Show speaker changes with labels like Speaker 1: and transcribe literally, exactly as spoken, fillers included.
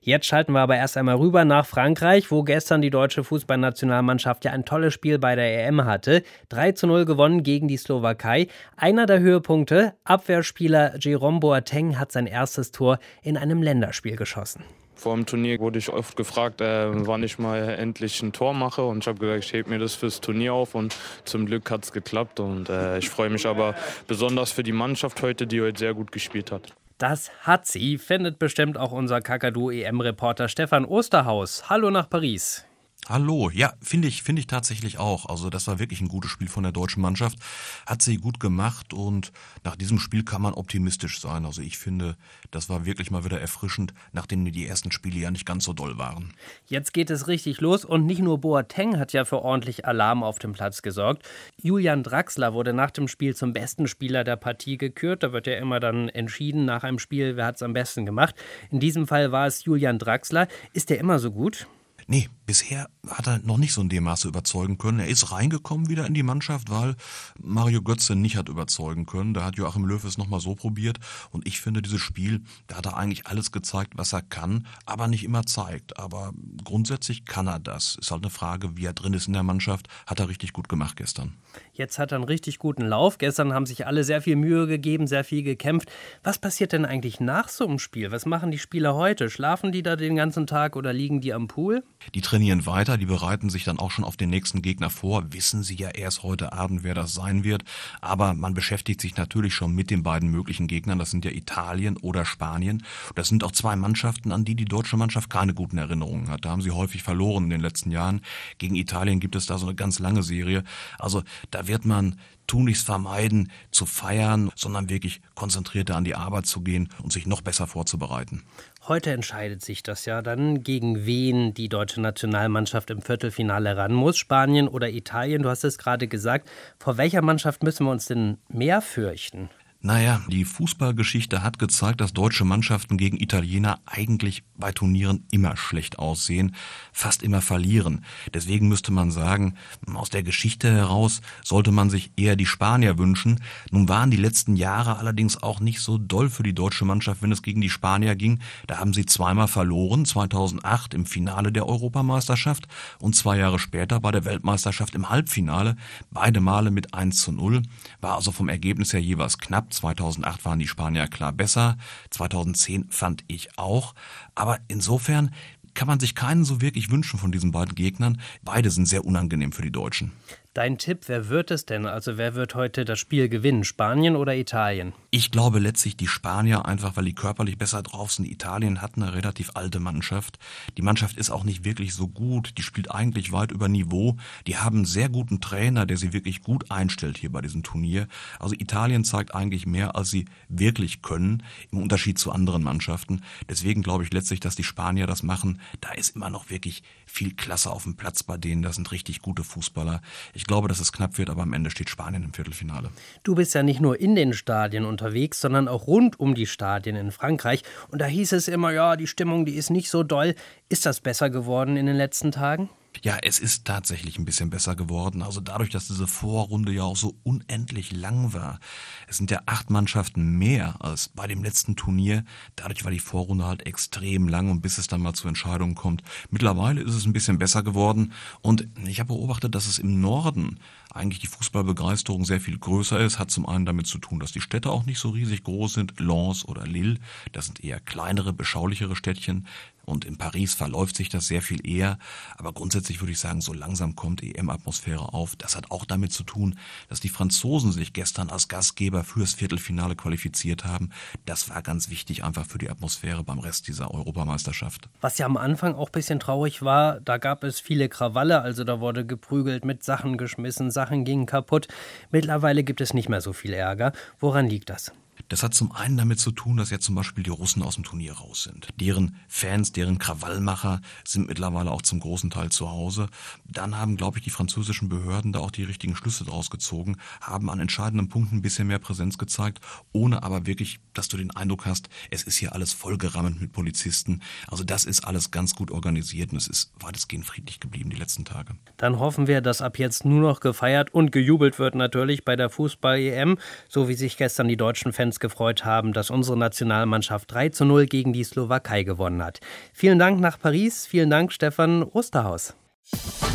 Speaker 1: Jetzt schalten wir aber erst einmal rüber nach Frankreich, wo gestern die deutsche Fußballnationalmannschaft ja ein tolles Spiel bei der E M hatte. drei zu null gewonnen gegen die Slowakei. Einer der Höhepunkte, Abwehrspieler Jerome Boateng hat sein erstes Tor in einem Länderspiel geschossen.
Speaker 2: Vor dem Turnier wurde ich oft gefragt, äh, wann ich mal endlich ein Tor mache. Und ich habe gesagt, ich hebe mir das fürs Turnier auf. Und zum Glück hat es geklappt. Und äh, ich freue mich aber besonders für die Mannschaft heute, die heute sehr gut gespielt hat.
Speaker 1: Das hat sie, findet bestimmt auch unser Kakadu-E M-Reporter Stefan Osterhaus. Hallo nach Paris.
Speaker 3: Hallo, ja, finde ich, finde ich tatsächlich auch. Also das war wirklich ein gutes Spiel von der deutschen Mannschaft. Hat sie gut gemacht und nach diesem Spiel kann man optimistisch sein. Also ich finde, das war wirklich mal wieder erfrischend, nachdem die ersten Spiele ja nicht ganz so doll waren.
Speaker 1: Jetzt geht es richtig los und nicht nur Boateng hat ja für ordentlich Alarm auf dem Platz gesorgt. Julian Draxler wurde nach dem Spiel zum besten Spieler der Partie gekürt. Da wird ja immer dann entschieden nach einem Spiel, wer hat es am besten gemacht. In diesem Fall war es Julian Draxler. Ist der immer so gut?
Speaker 3: Nee, bisher hat er noch nicht so in dem Maße überzeugen können. Er ist reingekommen wieder in die Mannschaft, weil Mario Götze nicht hat überzeugen können. Da hat Joachim Löw es nochmal so probiert. Und ich finde, dieses Spiel, da hat er eigentlich alles gezeigt, was er kann, aber nicht immer zeigt. Aber grundsätzlich kann er das. Ist halt eine Frage, wie er drin ist in der Mannschaft. Hat er richtig gut gemacht gestern.
Speaker 1: Jetzt hat er einen richtig guten Lauf. Gestern haben sich alle sehr viel Mühe gegeben, sehr viel gekämpft. Was passiert denn eigentlich nach so einem Spiel? Was machen die Spieler heute? Schlafen die da den ganzen Tag oder liegen die am Pool?
Speaker 3: Die trainieren weiter, die bereiten sich dann auch schon auf den nächsten Gegner vor. Wissen sie ja erst heute Abend, wer das sein wird. Aber man beschäftigt sich natürlich schon mit den beiden möglichen Gegnern. Das sind ja Italien oder Spanien. Das sind auch zwei Mannschaften, an die die deutsche Mannschaft keine guten Erinnerungen hat. Da haben sie häufig verloren in den letzten Jahren. Gegen Italien gibt es da so eine ganz lange Serie. Also da wird man tunlichst vermeiden, zu feiern, sondern wirklich konzentrierter an die Arbeit zu gehen und sich noch besser vorzubereiten.
Speaker 1: Heute entscheidet sich das ja dann, gegen wen die deutsche Nationalmannschaft im Viertelfinale ran muss. Spanien oder Italien, du hast es gerade gesagt. Vor welcher Mannschaft müssen wir uns denn mehr fürchten?
Speaker 3: Naja, die Fußballgeschichte hat gezeigt, dass deutsche Mannschaften gegen Italiener eigentlich bei Turnieren immer schlecht aussehen, fast immer verlieren. Deswegen müsste man sagen, aus der Geschichte heraus sollte man sich eher die Spanier wünschen. Nun waren die letzten Jahre allerdings auch nicht so doll für die deutsche Mannschaft, wenn es gegen die Spanier ging. Da haben sie zweimal verloren, zweitausendacht im Finale der Europameisterschaft und zwei Jahre später bei der Weltmeisterschaft im Halbfinale. Beide Male mit eins zu null, war also vom Ergebnis her jeweils knapp. zweitausendacht waren die Spanier klar besser, zweitausendzehn fand ich auch. Aber insofern kann man sich keinen so wirklich wünschen von diesen beiden Gegnern. Beide sind sehr unangenehm für die Deutschen.
Speaker 1: Dein Tipp, wer wird es denn? Also wer wird heute das Spiel gewinnen? Spanien oder Italien?
Speaker 3: Ich glaube letztlich die Spanier, einfach weil die körperlich besser drauf sind. Italien hat eine relativ alte Mannschaft. Die Mannschaft ist auch nicht wirklich so gut. Die spielt eigentlich weit über Niveau. Die haben einen sehr guten Trainer, der sie wirklich gut einstellt hier bei diesem Turnier. Also Italien zeigt eigentlich mehr, als sie wirklich können, im Unterschied zu anderen Mannschaften. Deswegen glaube ich letztlich, dass die Spanier das machen. Da ist immer noch wirklich viel Klasse auf dem Platz bei denen. Das sind richtig gute Fußballer. Ich Ich glaube, dass es knapp wird, aber am Ende steht Spanien im Viertelfinale.
Speaker 1: Du bist ja nicht nur in den Stadien unterwegs, sondern auch rund um die Stadien in Frankreich. Und da hieß es immer, ja, die Stimmung, die ist nicht so doll. Ist das besser geworden in den letzten Tagen?
Speaker 3: Ja, es ist tatsächlich ein bisschen besser geworden. Also dadurch, dass diese Vorrunde ja auch so unendlich lang war. Es sind ja acht Mannschaften mehr als bei dem letzten Turnier. Dadurch war die Vorrunde halt extrem lang und bis es dann mal zur Entscheidung kommt. Mittlerweile ist es ein bisschen besser geworden und ich habe beobachtet, dass es im Norden eigentlich die Fußballbegeisterung sehr viel größer ist. Hat zum einen damit zu tun, dass die Städte auch nicht so riesig groß sind. Lens oder Lille, das sind eher kleinere, beschaulichere Städtchen. Und in Paris verläuft sich das sehr viel eher. Aber grundsätzlich würde ich sagen, so langsam kommt E M-Atmosphäre auf. Das hat auch damit zu tun, dass die Franzosen sich gestern als Gastgeber fürs Viertelfinale qualifiziert haben. Das war ganz wichtig einfach für die Atmosphäre beim Rest dieser Europameisterschaft.
Speaker 1: Was ja am Anfang auch ein bisschen traurig war, da gab es viele Krawalle. Also da wurde geprügelt, mit Sachen geschmissen, Sachen gingen kaputt. Mittlerweile gibt es nicht mehr so viel Ärger. Woran liegt das?
Speaker 3: Das hat zum einen damit zu tun, dass jetzt zum Beispiel die Russen aus dem Turnier raus sind. Deren Fans, deren Krawallmacher sind mittlerweile auch zum großen Teil zu Hause. Dann haben, glaube ich, die französischen Behörden da auch die richtigen Schlüsse draus gezogen, haben an entscheidenden Punkten ein bisschen mehr Präsenz gezeigt, ohne aber wirklich, dass du den Eindruck hast, es ist hier alles vollgerammt mit Polizisten. Also das ist alles ganz gut organisiert und es ist weitestgehend friedlich geblieben die letzten Tage.
Speaker 1: Dann hoffen wir, dass ab jetzt nur noch gefeiert und gejubelt wird natürlich bei der Fußball-E M, so wie sich gestern die deutschen Fans uns gefreut haben, dass unsere Nationalmannschaft drei zu null gegen die Slowakei gewonnen hat. Vielen Dank nach Paris, vielen Dank Stefan Osterhaus.